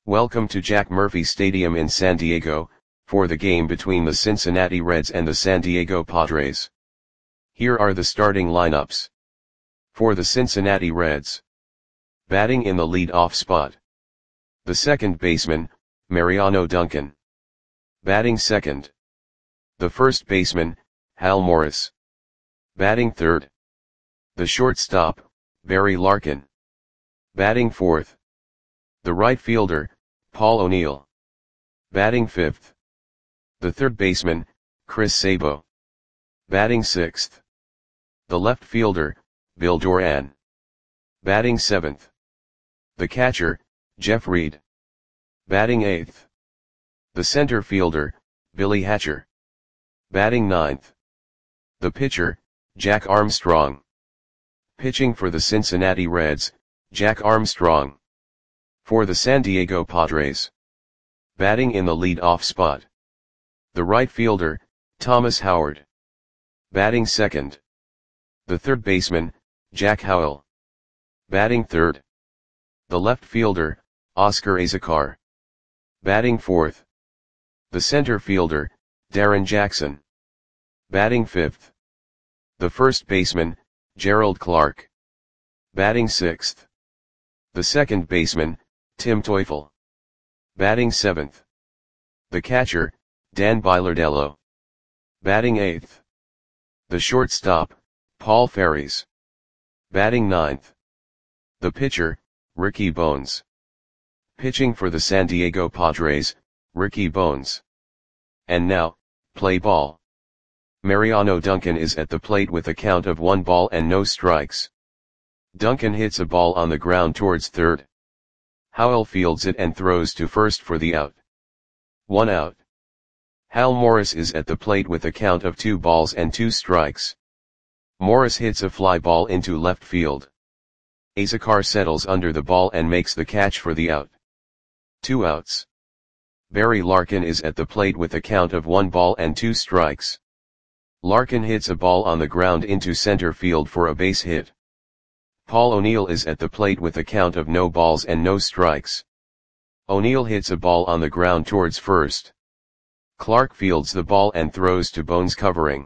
Welcome to Jack Murphy Stadium in San Diego, for the game between the Cincinnati Reds and the San Diego Padres. Here are the starting lineups. For the Cincinnati Reds. Batting in the lead-off spot. The second baseman, Mariano Duncan. Batting second. The first baseman, Hal Morris. Batting third. The shortstop, Barry Larkin. Batting fourth. The right fielder, Paul O'Neill. Batting fifth. The third baseman, Chris Sabo. Batting sixth. The left fielder, Bill Doran. Batting seventh. The catcher, Jeff Reed. Batting eighth. The center fielder, Billy Hatcher. Batting ninth. The pitcher, Jack Armstrong. Pitching for the Cincinnati Reds, Jack Armstrong. For the San Diego Padres. Batting in the lead-off spot. The right fielder, Thomas Howard. Batting second. The third baseman, Jack Howell. Batting third. The left fielder, Oscar Azocar. Batting fourth. The center fielder, Darren Jackson. Batting fifth. The first baseman, Gerald Clark. Batting sixth. The second baseman, Tim Teufel. Batting seventh. The catcher, Dan Bilardello. Batting eighth. The shortstop, Paul Ferries. Batting ninth. The pitcher, Ricky Bones. Pitching for the San Diego Padres, Ricky Bones. And now, play ball. Mariano Duncan is at the plate with a count of 1 ball and no strikes. Duncan hits a ball on the ground towards third. Howell fields it and throws to first for the out. 1 out. Hal Morris is at the plate with a count of 2 balls and 2 strikes. Morris hits a fly ball into left field. Azocar settles under the ball and makes the catch for the out. 2 outs. Barry Larkin is at the plate with a count of 1 ball and 2 strikes. Larkin hits a ball on the ground into center field for a base hit. Paul O'Neill is at the plate with a count of no balls and no strikes. O'Neill hits a ball on the ground towards first. Clark fields the ball and throws to Bones covering.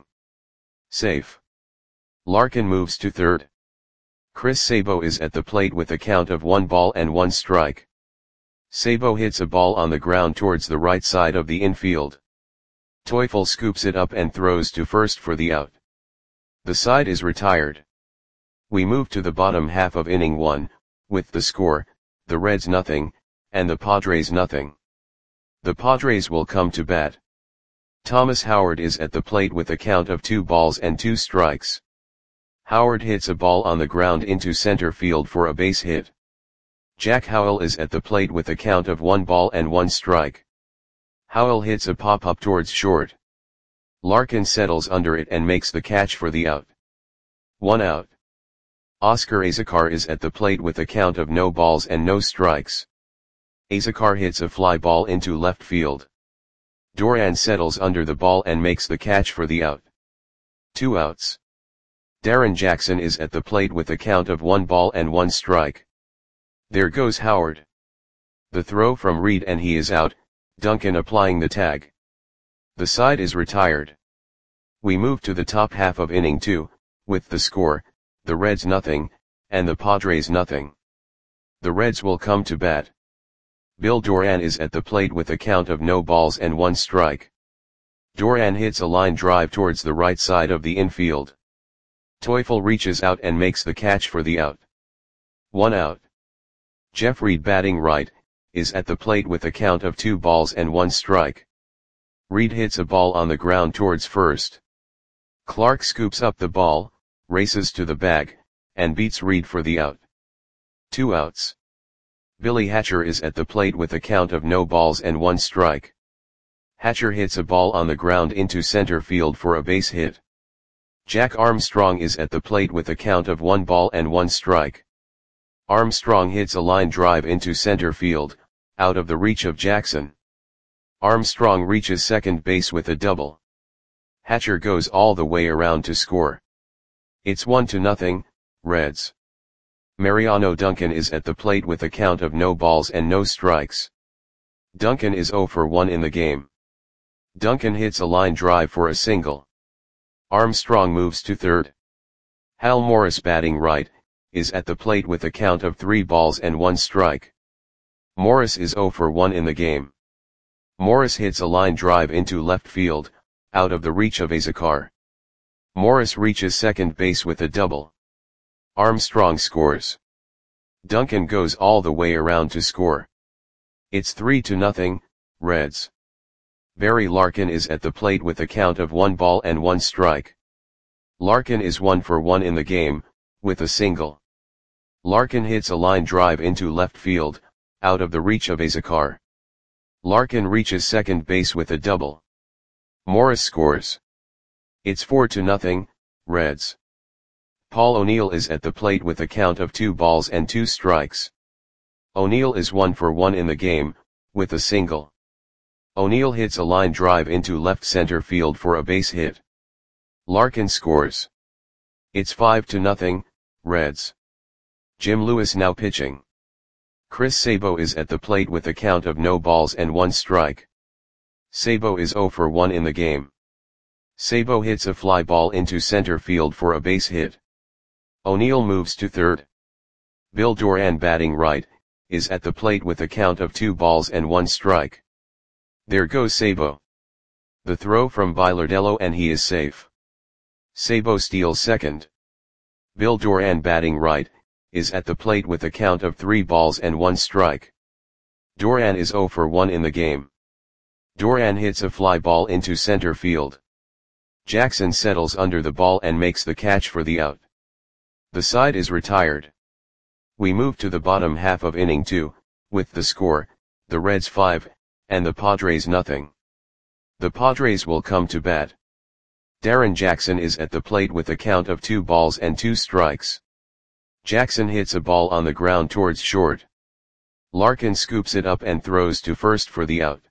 Safe. Larkin moves to third. Chris Sabo is at the plate with a count of 1 ball and 1 strike. Sabo hits a ball on the ground towards the right side of the infield. Teufel scoops it up and throws to first for the out. The side is retired. We move to the bottom half of inning 1, with the score, the Reds nothing, and the Padres nothing. The Padres will come to bat. Thomas Howard is at the plate with a count of 2 balls and 2 strikes. Howard hits a ball on the ground into center field for a base hit. Jack Howell is at the plate with a count of 1 ball and 1 strike. Howell hits a pop-up towards short. Larkin settles under it and makes the catch for the out. 1 out. Oscar Azocar is at the plate with a count of no balls and no strikes. Azocar hits a fly ball into left field. Doran settles under the ball and makes the catch for the out. 2 outs. Darren Jackson is at the plate with a count of 1 ball and 1 strike. There goes Howard. The throw from Reed and he is out, Duncan applying the tag. The side is retired. We move to the top half of inning 2, with the score, the Reds nothing, and the Padres nothing. The Reds will come to bat. Bill Doran is at the plate with a count of no balls and 1 strike. Doran hits a line drive towards the right side of the infield. Teufel reaches out and makes the catch for the out. 1 out. Jeff Reed batting right, is at the plate with a count of 2 balls and 1 strike. Reed hits a ball on the ground towards first. Clark scoops up the ball, races to the bag, and beats Reed for the out. 2 outs. Billy Hatcher is at the plate with a count of no balls and 1 strike. Hatcher hits a ball on the ground into center field for a base hit. Jack Armstrong is at the plate with a count of 1 ball and 1 strike. Armstrong hits a line drive into center field, out of the reach of Jackson. Armstrong reaches second base with a double. Hatcher goes all the way around to score. It's 1-0, Reds. Mariano Duncan is at the plate with a count of no balls and no strikes. Duncan is 0 for 1 in the game. Duncan hits a line drive for a single. Armstrong moves to third. Hal Morris, batting right, is at the plate with a count of 3 balls and 1 strike. Morris is 0 for 1 in the game. Morris hits a line drive into left field, out of the reach of Azocar. Morris reaches second base with a double. Armstrong scores. Duncan goes all the way around to score. It's 3-0, Reds. Barry Larkin is at the plate with a count of 1 ball and 1 strike. Larkin is 1 for 1 in the game, with a single. Larkin hits a line drive into left field, out of the reach of Azocar. Larkin reaches second base with a double. Morris scores. It's 4-0, Reds. Paul O'Neill is at the plate with a count of 2 balls and 2 strikes. O'Neill is 1 for 1 in the game, with a single. O'Neill hits a line drive into left center field for a base hit. Larkin scores. It's 5-0, Reds. Jim Lewis now pitching. Chris Sabo is at the plate with a count of no balls and 1 strike. Sabo is 0 for 1 in the game. Sabo hits a fly ball into center field for a base hit. O'Neill moves to third. Bill Doran, batting right, is at the plate with a count of 2 balls and 1 strike. There goes Sabo. The throw from Bilardello and he is safe. Sabo steals second. Bill Doran, batting right, is at the plate with a count of 3 balls and 1 strike. Doran is 0 for 1 in the game. Doran hits a fly ball into center field. Jackson settles under the ball and makes the catch for the out. The side is retired. We move to the bottom half of inning 2, with the score, the Reds 5, and the Padres nothing. The Padres will come to bat. Darren Jackson is at the plate with a count of 2 balls and 2 strikes. Jackson hits a ball on the ground towards short. Larkin scoops it up and throws to first for the out.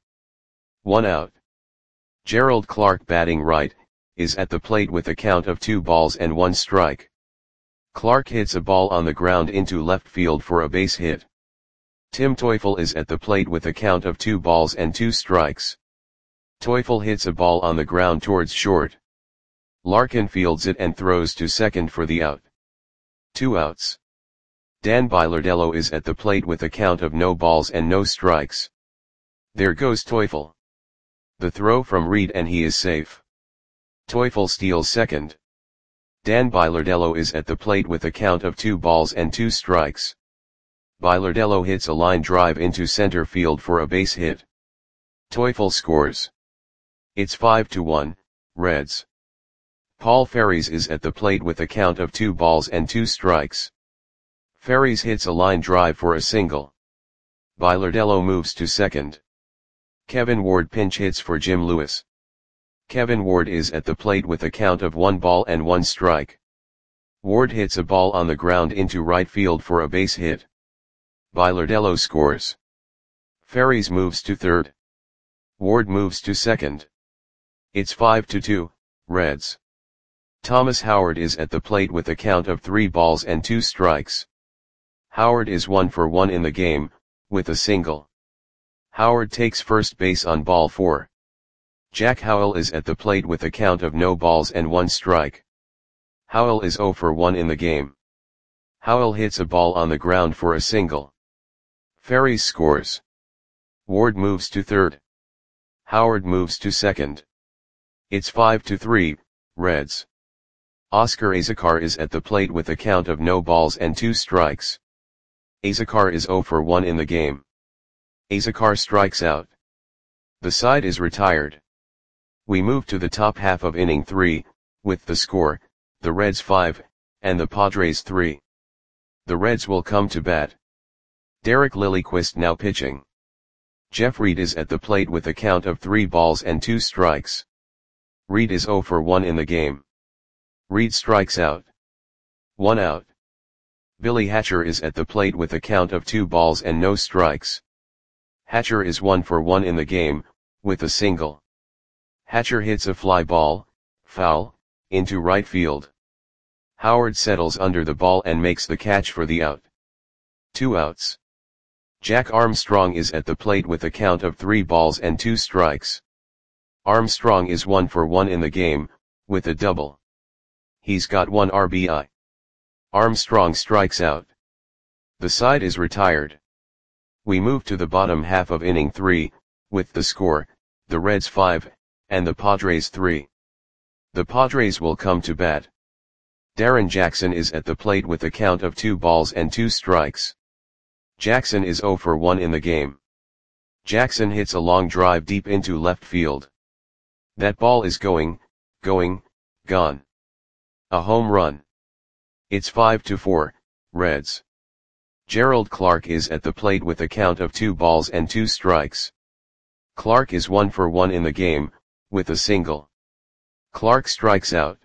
1 out. Gerald Clark, batting right, is at the plate with a count of 2 balls and 1 strike. Clark hits a ball on the ground into left field for a base hit. Tim Teufel is at the plate with a count of 2 balls and 2 strikes. Teufel hits a ball on the ground towards short. Larkin fields it and throws to second for the out. 2 outs. Dan Bilardello is at the plate with a count of no balls and no strikes. There goes Teufel. The throw from Reed and he is safe. Teufel steals second. Dan Bilardello is at the plate with a count of 2 balls and 2 strikes. Bilardello hits a line drive into center field for a base hit. Teufel scores. It's 5-1, Reds. Paul Ferries is at the plate with a count of 2 balls and 2 strikes. Ferries hits a line drive for a single. Bilardello moves to second. Kevin Ward pinch hits for Jim Lewis. Kevin Ward is at the plate with a count of 1 ball and 1 strike. Ward hits a ball on the ground into right field for a base hit. Bilardello scores. Ferries moves to third. Ward moves to second. It's 5-2, Reds. Thomas Howard is at the plate with a count of 3 balls and 2 strikes. Howard is 1 for 1 in the game, with a single. Howard takes first base on ball 4. Jack Howell is at the plate with a count of no balls and 1 strike. Howell is 0 for 1 in the game. Howell hits a ball on the ground for a single. Ferries scores. Ward moves to third. Howard moves to second. It's 5-3, Reds. Oscar Azocar is at the plate with a count of no balls and 2 strikes. Azocar is 0 for 1 in the game. Azocar strikes out. The side is retired. We move to the top half of inning 3, with the score, the Reds 5, and the Padres 3. The Reds will come to bat. Derek Lilliquist now pitching. Jeff Reed is at the plate with a count of 3 balls and 2 strikes. Reed is 0 for 1 in the game. Reed strikes out. 1 out. Billy Hatcher is at the plate with a count of 2 balls and no strikes. Hatcher is 1 for 1 in the game, with a single. Hatcher hits a fly ball, foul, into right field. Howard settles under the ball and makes the catch for the out. 2 outs. Jack Armstrong is at the plate with a count of 3 balls and 2 strikes. Armstrong is 1 for 1 in the game, with a double. He's got 1 RBI. Armstrong strikes out. The side is retired. We move to the bottom half of inning 3, with the score, the Reds 5, and the Padres 3. The Padres will come to bat. Darren Jackson is at the plate with a count of 2 balls and 2 strikes. Jackson is 0 for 1 in the game. Jackson hits a long drive deep into left field. That ball is gone. A home run. It's 5-4, Reds. Gerald Clark is at the plate with a count of 2 balls and 2 strikes. Clark is 1 for 1 in the game, with a single. Clark strikes out.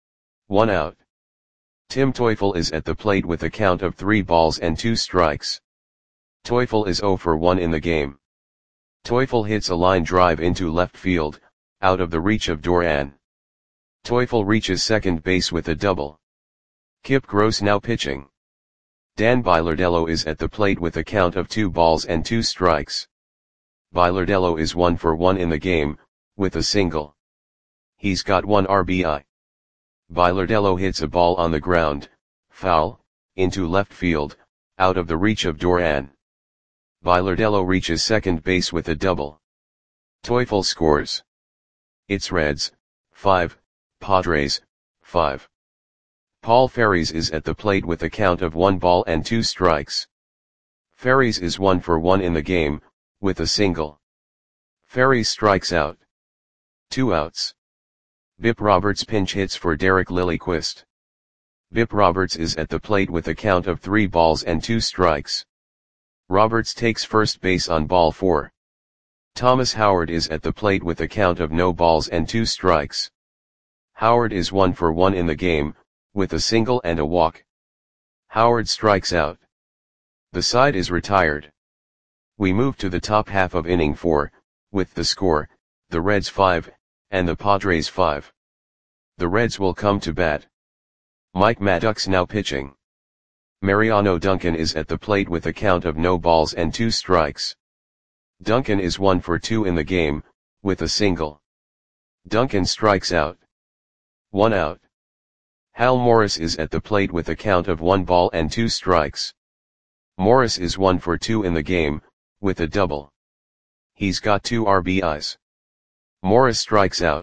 1 out. Tim Teufel is at the plate with a count of 3 balls and 2 strikes. Teufel is 0 for 1 in the game. Teufel hits a line drive into left field, out of the reach of Duran. Teufel reaches second base with a double. Kip Gross now pitching. Dan Bilardello is at the plate with a count of 2 balls and 2 strikes. Bilardello is 1 for 1 in the game, with a single. He's got 1 RBI. Bilardello hits a ball on the ground, foul, into left field, out of the reach of Duran. Bilardello reaches second base with a double. Teufel scores. It's Reds, 5, Padres, 5. Paul Ferries is at the plate with a count of 1 ball and 2 strikes. Ferries is 1 for 1 in the game, with a single. Ferries strikes out. 2 outs. Bip Roberts pinch hits for Derek Lilliquist. Bip Roberts is at the plate with a count of 3 balls and 2 strikes. Roberts takes first base on ball 4. Thomas Howard is at the plate with a count of no balls and 2 strikes. Howard is 1 for 1 in the game, with a single and a walk. Howard strikes out. The side is retired. We move to the top half of inning 4, with the score, the Reds 5, and the Padres 5. The Reds will come to bat. Mike Maddox now pitching. Mariano Duncan is at the plate with a count of no balls and 2 strikes. Duncan is 1 for 2 in the game, with a single. Duncan strikes out. 1 out. Hal Morris is at the plate with a count of 1 ball and 2 strikes. Morris is 1 for 2 in the game, with a double. He's got 2 RBIs. Morris strikes out.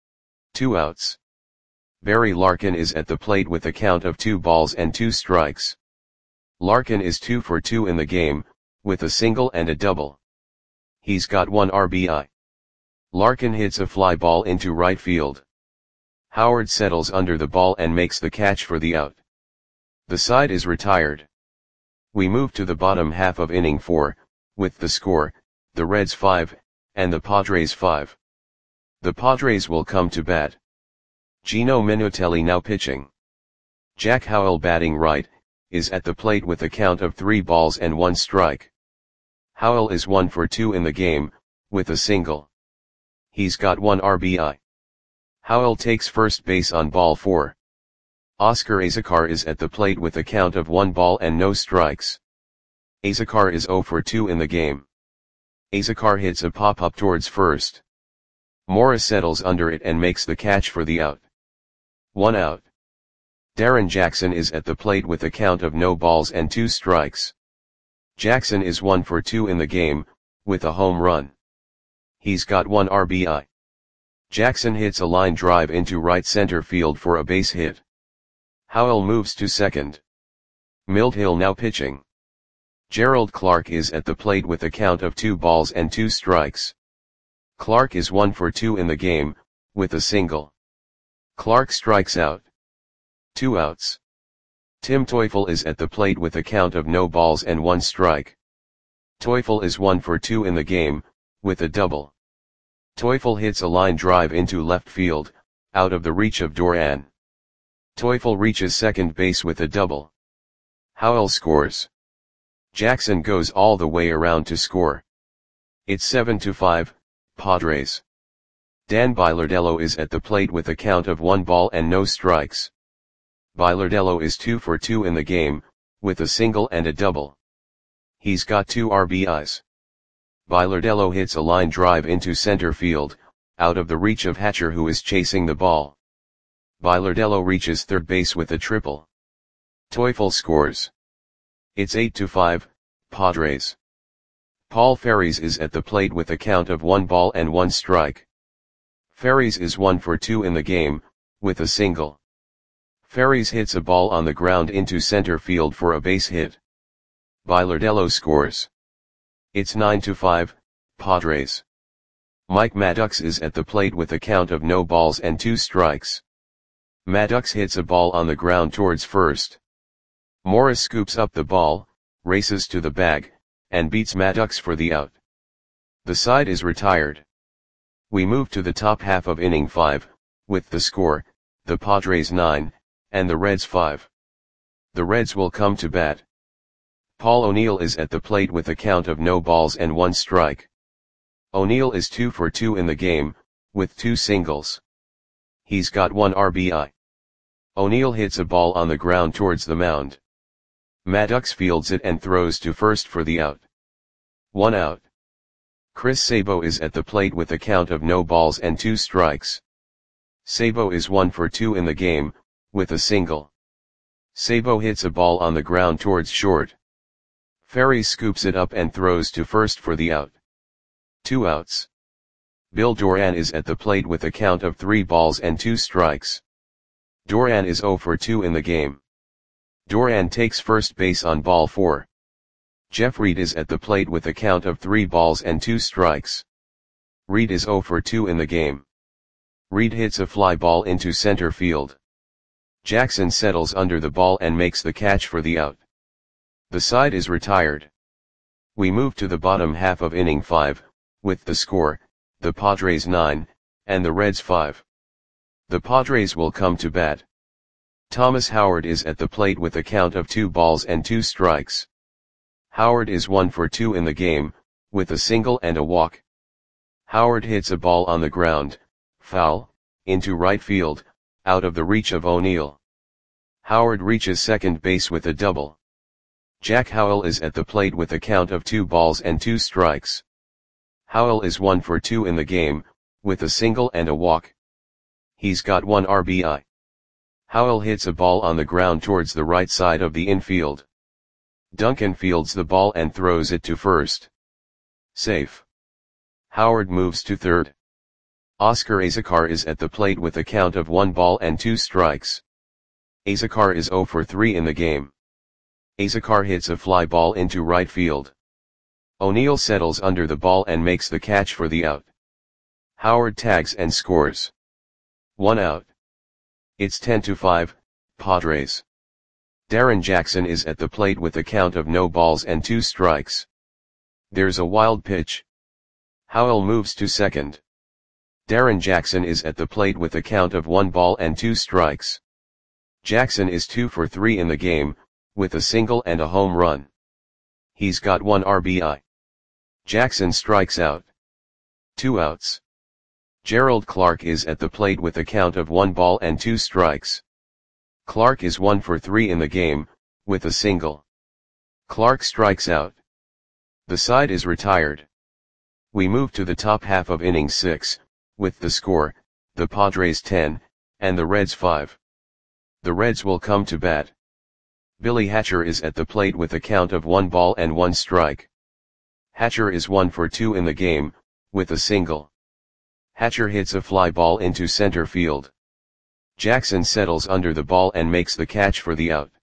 2 outs. Barry Larkin is at the plate with a count of 2 balls and 2 strikes. Larkin is 2 for 2 in the game, with a single and a double. He's got 1 RBI. Larkin hits a fly ball into right field. Howard settles under the ball and makes the catch for the out. The side is retired. We move to the bottom half of inning 4, with the score, the Reds 5, and the Padres 5. The Padres will come to bat. Gino Minutelli now pitching. Jack Howell batting right, is at the plate with a count of 3 balls and 1 strike. Howell is 1 for 2 in the game, with a single. He's got 1 RBI. Howell takes first base on ball 4. Oscar Azocar is at the plate with a count of 1 ball and no strikes. Azocar is 0 for 2 in the game. Azocar hits a pop-up towards first. Morris settles under it and makes the catch for the out. 1 out. Darren Jackson is at the plate with a count of no balls and 2 strikes. Jackson is 1 for 2 in the game, with a home run. He's got 1 RBI. Jackson hits a line drive into right center field for a base hit. Howell moves to second. Milt Hill now pitching. Gerald Clark is at the plate with a count of 2 balls and 2 strikes. Clark is 1 for 2 in the game, with a single. Clark strikes out. 2 outs. Tim Teufel is at the plate with a count of no balls and 1 strike. Teufel is 1 for 2 in the game, with a double. Teufel hits a line drive into left field, out of the reach of Duran. Teufel reaches second base with a double. Howell scores. Jackson goes all the way around to score. It's 7-5, Padres. Dan Bilardello is at the plate with a count of 1 ball and no strikes. Bilardello is 2 for 2 in the game, with a single and a double. He's got 2 RBIs. Bilardello hits a line drive into center field, out of the reach of Hatcher, who is chasing the ball. Bilardello reaches third base with a triple. Teufel scores. It's 8-5, Padres. Paul Ferries is at the plate with a count of 1 ball and 1 strike. Ferries is 1 for 2 in the game, with a single. Ferries hits a ball on the ground into center field for a base hit. Bilardello scores. It's 9-5, Padres. Mike Maddox is at the plate with a count of no balls and 2 strikes. Maddox hits a ball on the ground towards first. Morris scoops up the ball, races to the bag, and beats Maddox for the out. The side is retired. We move to the top half of inning 5, with the score, the Padres 9, and the Reds 5. The Reds will come to bat. Paul O'Neill is at the plate with a count of no balls and 1 strike. O'Neill is 2 for 2 in the game, with 2 singles. He's got 1 RBI. O'Neill hits a ball on the ground towards the mound. Maddox fields it and throws to first for the out. 1 out. Chris Sabo is at the plate with a count of no balls and 2 strikes. Sabo is 1 for 2 in the game, with a single. Sabo hits a ball on the ground towards short. Ferries scoops it up and throws to first for the out. 2 outs. Bill Doran is at the plate with a count of 3 balls and 2 strikes. Doran is 0 for 2 in the game. Doran takes first base on ball 4. Jeff Reed is at the plate with a count of 3 balls and 2 strikes. Reed is 0 for 2 in the game. Reed hits a fly ball into center field. Jackson settles under the ball and makes the catch for the out. The side is retired. We move to the bottom half of inning 5, with the score, the Padres 9, and the Reds 5. The Padres will come to bat. Thomas Howard is at the plate with a count of 2 balls and 2 strikes. Howard is 1 for 2 in the game, with a single and a walk. Howard hits a ball on the ground, foul, into right field, out of the reach of O'Neill. Howard reaches second base with a double. Jack Howell is at the plate with a count of 2 balls and 2 strikes. Howell is 1 for 2 in the game, with a single and a walk. He's got 1 RBI. Howell hits a ball on the ground towards the right side of the infield. Duncan fields the ball and throws it to first. Safe. Howard moves to third. Oscar Azocar is at the plate with a count of 1 ball and 2 strikes. Azocar is 0 for 3 in the game. Azocar hits a fly ball into right field. O'Neill settles under the ball and makes the catch for the out. Howard tags and scores. 1 out. It's 10-5, Padres. Darren Jackson is at the plate with a count of no balls and 2 strikes. There's a wild pitch. Howell moves to second. Darren Jackson is at the plate with a count of 1 ball and 2 strikes. Jackson is 2 for 3 in the game, with a single and a home run. He's got 1 RBI. Jackson strikes out. 2 outs. Gerald Clark is at the plate with a count of 1 ball and 2 strikes. Clark is 1 for 3 in the game, with a single. Clark strikes out. The side is retired. We move to the top half of inning 6, with the score, the Padres 10, and the Reds 5. The Reds will come to bat. Billy Hatcher is at the plate with a count of 1 ball and 1 strike. Hatcher is 1 for 2 in the game, with a single. Hatcher hits a fly ball into center field. Jackson settles under the ball and makes the catch for the out.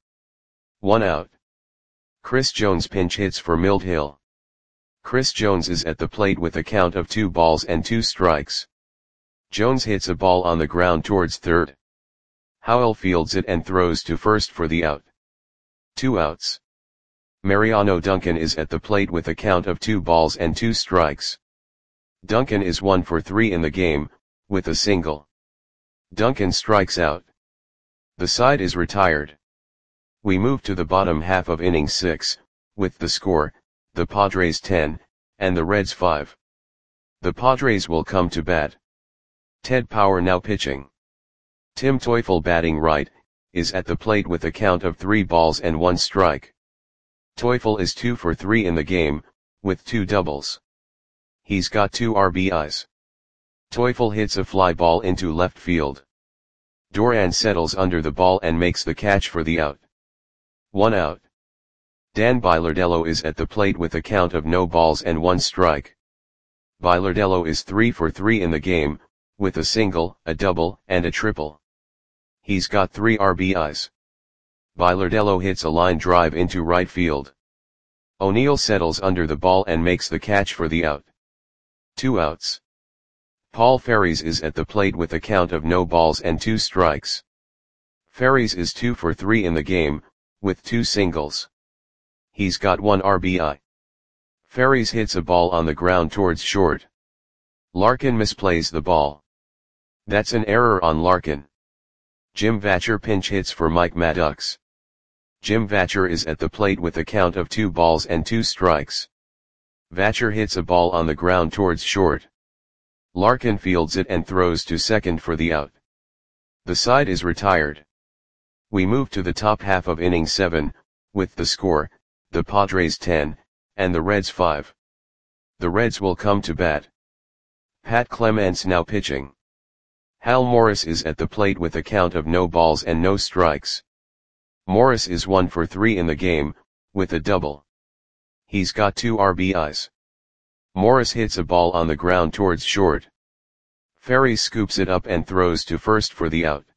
1 out. Chris Jones pinch hits for Milt Hill. Chris Jones is at the plate with a count of 2 balls and 2 strikes. Jones hits a ball on the ground towards third. Howell fields it and throws to first for the out. 2 outs. Mariano Duncan is at the plate with a count of 2 balls and 2 strikes. Duncan is 1 for 3 in the game, with a single. Duncan strikes out. The side is retired. We move to the bottom half of inning 6, with the score, the Padres 10, and the Reds 5. The Padres will come to bat. Ted Power now pitching. Tim Teufel batting right, is at the plate with a count of 3 balls and 1 strike. Teufel is 2 for 3 in the game, with 2 doubles. He's got 2 RBIs. Teufel hits a fly ball into left field. Duran settles under the ball and makes the catch for the out. 1 out. Dan Bilardello is at the plate with a count of no balls and 1 strike. Bilardello is 3 for 3 in the game, with a single, a double, and a triple. He's got 3 RBIs. Bilardello hits a line drive into right field. O'Neill settles under the ball and makes the catch for the out. 2 outs. Paul Ferries is at the plate with a count of no balls and 2 strikes. Ferries is 2 for 3 in the game, with 2 singles. He's got 1 RBI. Ferries hits a ball on the ground towards short. Larkin misplays the ball. That's an error on Larkin. Jim Vatcher pinch hits for Mike Maddox. Jim Vatcher is at the plate with a count of 2 balls and 2 strikes. Vatcher hits a ball on the ground towards short. Larkin fields it and throws to second for the out. The side is retired. We move to the top half of inning 7, with the score, the Padres 10, and the Reds 5. The Reds will come to bat. Pat Clements now pitching. Hal Morris is at the plate with a count of no balls and no strikes. Morris is 1 for 3 in the game, with a double. He's got 2 RBIs. Morris hits a ball on the ground towards short. Ferries scoops it up and throws to first for the out.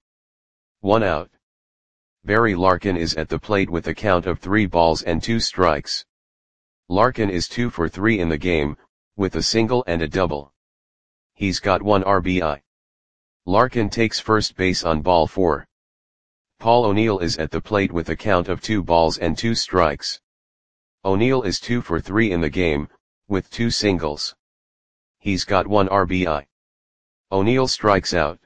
1 out. Barry Larkin is at the plate with a count of 3 balls and 2 strikes. Larkin is 2 for 3 in the game, with a single and a double. He's got 1 RBI. Larkin takes first base on ball 4. Paul O'Neill is at the plate with a count of 2 balls and 2 strikes. O'Neill is 2 for 3 in the game, with 2 singles. He's got 1 RBI. O'Neill strikes out.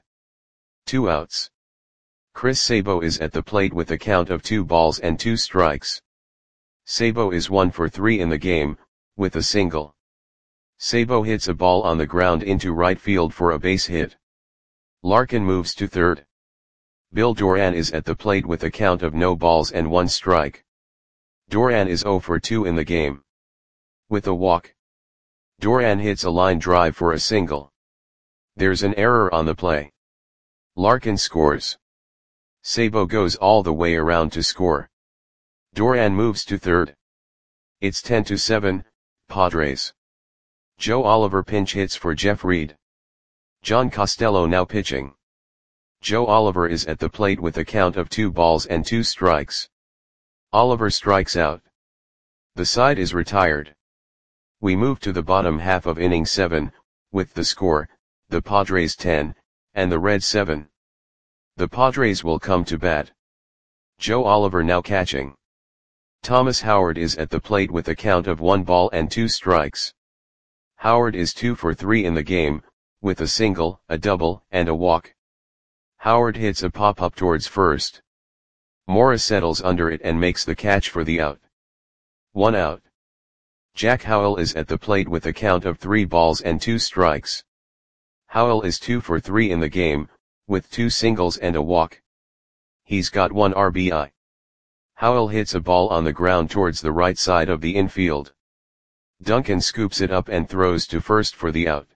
2 outs. Chris Sabo is at the plate with a count of 2 balls and 2 strikes. Sabo is 1 for 3 in the game, with a single. Sabo hits a ball on the ground into right field for a base hit. Larkin moves to third. Bill Duran is at the plate with a count of no balls and 1 strike. Duran is 0 for 2 in the game. With a walk. Duran hits a line drive for a single. There's an error on the play. Larkin scores. Sabo goes all the way around to score. Duran moves to third. It's 10-7, Padres. Joe Oliver pinch hits for Jeff Reed. John Costello now pitching. Joe Oliver is at the plate with a count of 2 balls and 2 strikes. Oliver strikes out. The side is retired. We move to the bottom half of inning 7, with the score, the Padres 10, and the Reds 7. The Padres will come to bat. Joe Oliver now catching. Thomas Howard is at the plate with a count of 1 ball and 2 strikes. Howard is 2 for 3 in the game, with a single, a double, and a walk. Howard hits a pop-up towards first. Morris settles under it and makes the catch for the out. 1 out. Jack Howell is at the plate with a count of 3 balls and 2 strikes. Howell is 2 for 3 in the game, with 2 singles and a walk. He's got 1 RBI. Howell hits a ball on the ground towards the right side of the infield. Duncan scoops it up and throws to first for the out.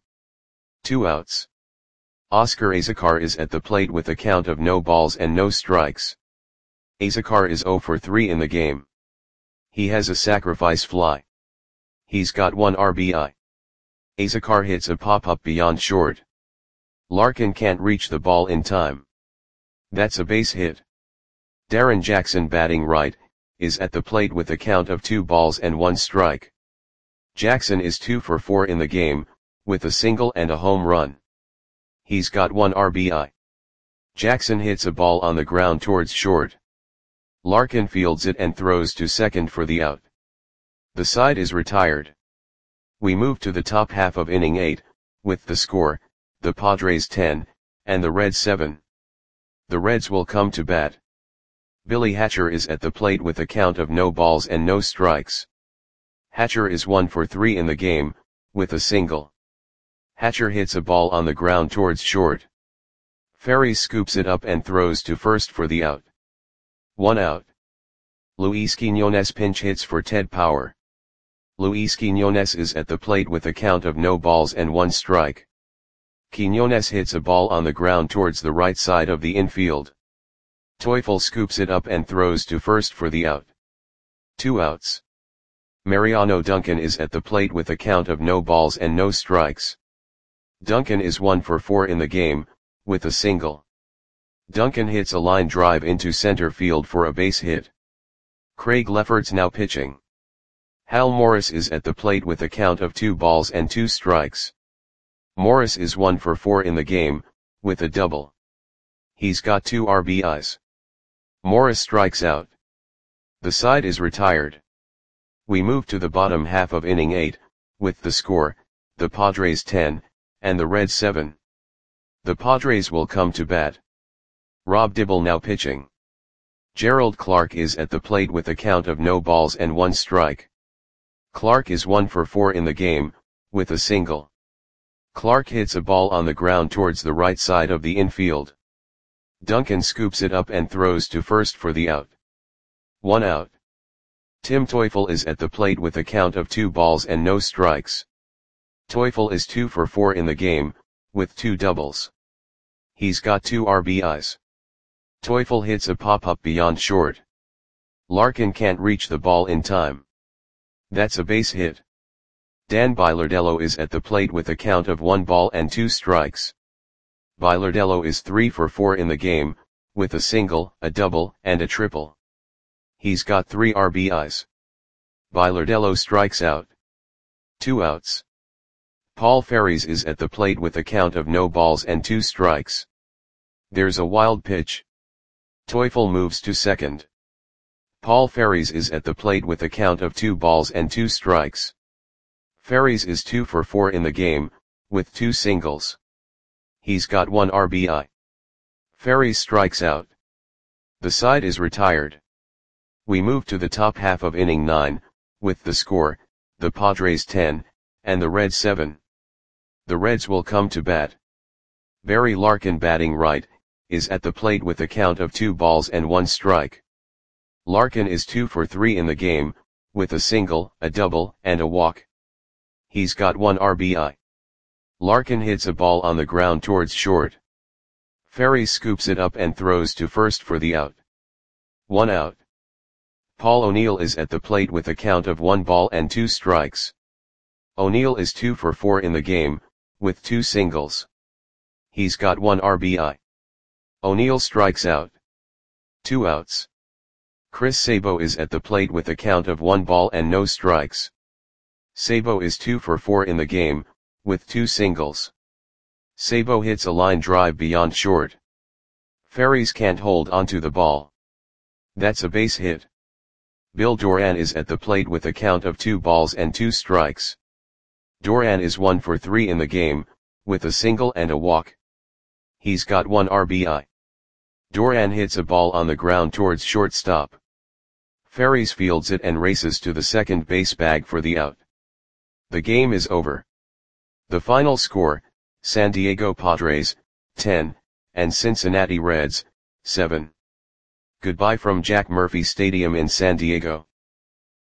2 outs. Oscar Azocar is at the plate with a count of no balls and no strikes. Azocar is 0 for 3 in the game. He has a sacrifice fly. He's got 1 RBI. Azocar hits a pop-up beyond short. Larkin can't reach the ball in time. That's a base hit. Darren Jackson batting right, is at the plate with a count of 2 balls and 1 strike. Jackson is 2 for 4 in the game, with a single and a home run. He's got 1 RBI. Jackson hits a ball on the ground towards short. Larkin fields it and throws to second for the out. The side is retired. We move to the top half of inning 8, with the score, the Padres 10, and the Reds 7. The Reds will come to bat. Billy Hatcher is at the plate with a count of no balls and no strikes. Hatcher is 1 for 3 in the game, with a single. Hatcher hits a ball on the ground towards short. Ferries scoops it up and throws to first for the out. 1 out. Luis Quiñones pinch hits for Ted Power. Luis Quiñones is at the plate with a count of no balls and one strike. Quiñones hits a ball on the ground towards the right side of the infield. Teufel scoops it up and throws to first for the out. 2 outs. Mariano Duncan is at the plate with a count of no balls and no strikes. Duncan is 1 for 4 in the game, with a single. Duncan hits a line drive into center field for a base hit. Craig Lefferts now pitching. Hal Morris is at the plate with a count of 2 balls and 2 strikes. Morris is 1 for 4 in the game, with a double. He's got 2 RBIs. Morris strikes out. The side is retired. We move to the bottom half of inning 8, with the score, the Padres 10, and the Reds 7. The Padres will come to bat. Rob Dibble now pitching. Gerald Clark is at the plate with a count of no balls and 1 strike. Clark is 1 for 4 in the game, with a single. Clark hits a ball on the ground towards the right side of the infield. Duncan scoops it up and throws to first for the out. 1 out. Tim Teufel is at the plate with a count of 2 balls and no strikes. Teufel is 2 for 4 in the game, with 2 doubles. He's got 2 RBIs. Teufel hits a pop-up beyond short. Larkin can't reach the ball in time. That's a base hit. Dan Bilardello is at the plate with a count of 1 ball and 2 strikes. Bilardello is 3 for 4 in the game, with a single, a double, and a triple. He's got 3 RBIs. Bilardello strikes out. 2 outs. Paul Ferries is at the plate with a count of no balls and 2 strikes. There's a wild pitch. Teufel moves to second. Paul Ferries is at the plate with a count of 2 balls and 2 strikes. Ferries is 2 for 4 in the game, with 2 singles. He's got 1 RBI. Ferries strikes out. The side is retired. We move to the top half of inning 9, with the score, the Padres 10, and the Reds 7. The Reds will come to bat. Barry Larkin batting right, is at the plate with a count of 2 balls and 1 strike. Larkin is 2 for 3 in the game, with a single, a double, and a walk. He's got 1 RBI. Larkin hits a ball on the ground towards short. Ferries scoops it up and throws to first for the out. 1 out. Paul O'Neill is at the plate with a count of 1 ball and 2 strikes. O'Neill is 2 for 4 in the game, with 2 singles. He's got 1 RBI. O'Neill strikes out. 2 outs. Chris Sabo is at the plate with a count of 1 ball and no strikes. Sabo is 2 for 4 in the game, with 2 singles. Sabo hits a line drive beyond short. Ferries can't hold onto the ball. That's a base hit. Bill Doran is at the plate with a count of 2 balls and 2 strikes. Doran is 1 for 3 in the game, with a single and a walk. He's got 1 RBI. Doran hits a ball on the ground towards shortstop. Ferries fields it and races to the second base bag for the out. The game is over. The final score, San Diego Padres, 10, and Cincinnati Reds, 7. Goodbye from Jack Murphy Stadium in San Diego.